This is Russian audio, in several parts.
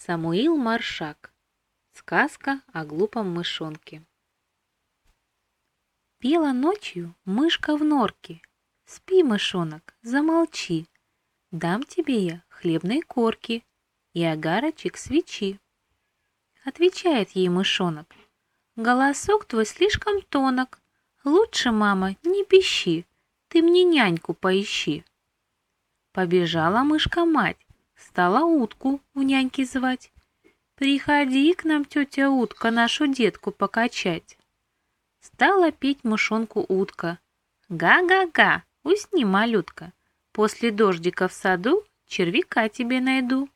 Самуил Маршак. Сказка о глупом мышонке. Пела ночью мышка в норке. Спи, мышонок, замолчи. Дам тебе я хлебной корки и огарочек свечи. Отвечает ей мышонок: голосок твой слишком тонок. Лучше, мама, не пищи, ты мне няньку поищи. Побежала мышка-мать, стала утку в няньки звать. Приходи к нам, тетя утка, нашу детку покачать. Стала петь мышонку утка: га-га-га, усни, малютка, после дождика в саду червяка тебе найду.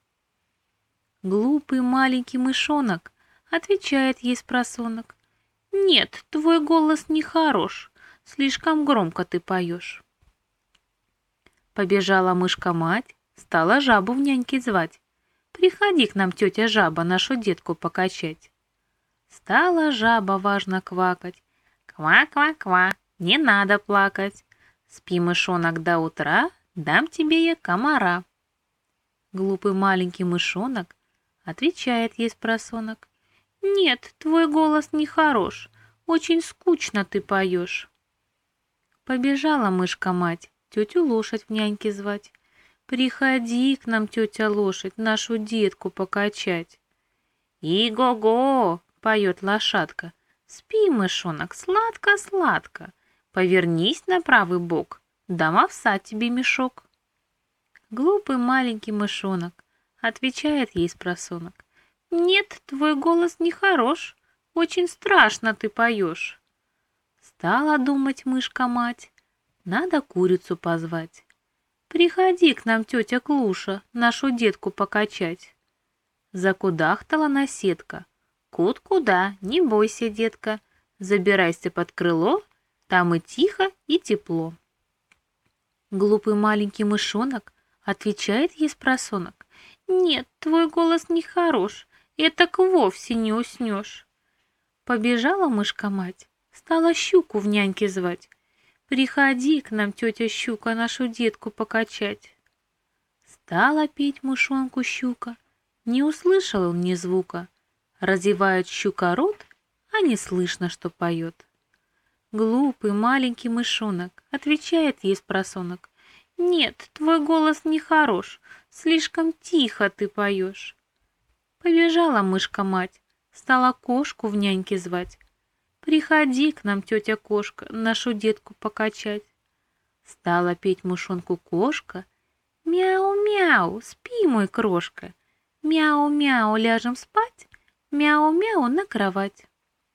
Глупый маленький мышонок отвечает ей спросонок: нет, твой голос не хорош, слишком громко ты поешь. Побежала мышка-мать, стала жабу в няньки звать. Приходи к нам, тетя жаба, нашу детку покачать. Стала жаба важно квакать: ква-ква-ква, не надо плакать. Спи, мышонок, до утра, дам тебе я комара. Глупый маленький мышонок отвечает ей спросонок: нет, твой голос не хорош, очень скучно ты поешь. Побежала мышка-мать тетю лошадь в няньки звать. Приходи к нам, тетя лошадь, нашу детку покачать. И-го-го, поет лошадка, спи, мышонок, сладко-сладко. Повернись на правый бок, дам овса тебе мешок. Глупый маленький мышонок отвечает ей спросонок: нет, твой голос не хорош, очень страшно ты поешь. Стала думать мышка-мать: надо курицу позвать. Приходи к нам, тетя Клуша, нашу детку покачать. Закудахтала наседка: куда, не бойся, детка, забирайся под крыло, там и тихо, и тепло. Глупый маленький мышонок отвечает ей спросонок: нет, твой голос не хорош, этак вовсе не уснешь. Побежала мышка-мать, стала щуку в няньки звать. Приходи к нам, тетя щука, нашу детку покачать. Стала петь мышонку щука, не услышал он ни звука. Разевает щука рот, а не слышно, что поет. Глупый маленький мышонок отвечает ей спросонок: нет, твой голос не хорош, слишком тихо ты поешь. Побежала мышка-мать, стала кошку в няньки звать. Приходи к нам, тетя кошка, нашу детку покачать. Стала петь мышонку кошка: мяу-мяу, спи, мой крошка. Мяу-мяу, ляжем спать, мяу-мяу на кровать.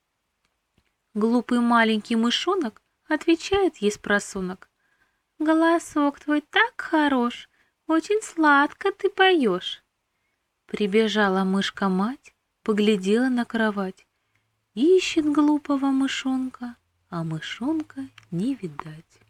Глупый маленький мышонок отвечает ей спросонок: голосок твой так хорош, очень сладко ты поешь. Прибежала мышка-мать, поглядела на кровать. Ищет глупого мышонка, а мышонка не видать.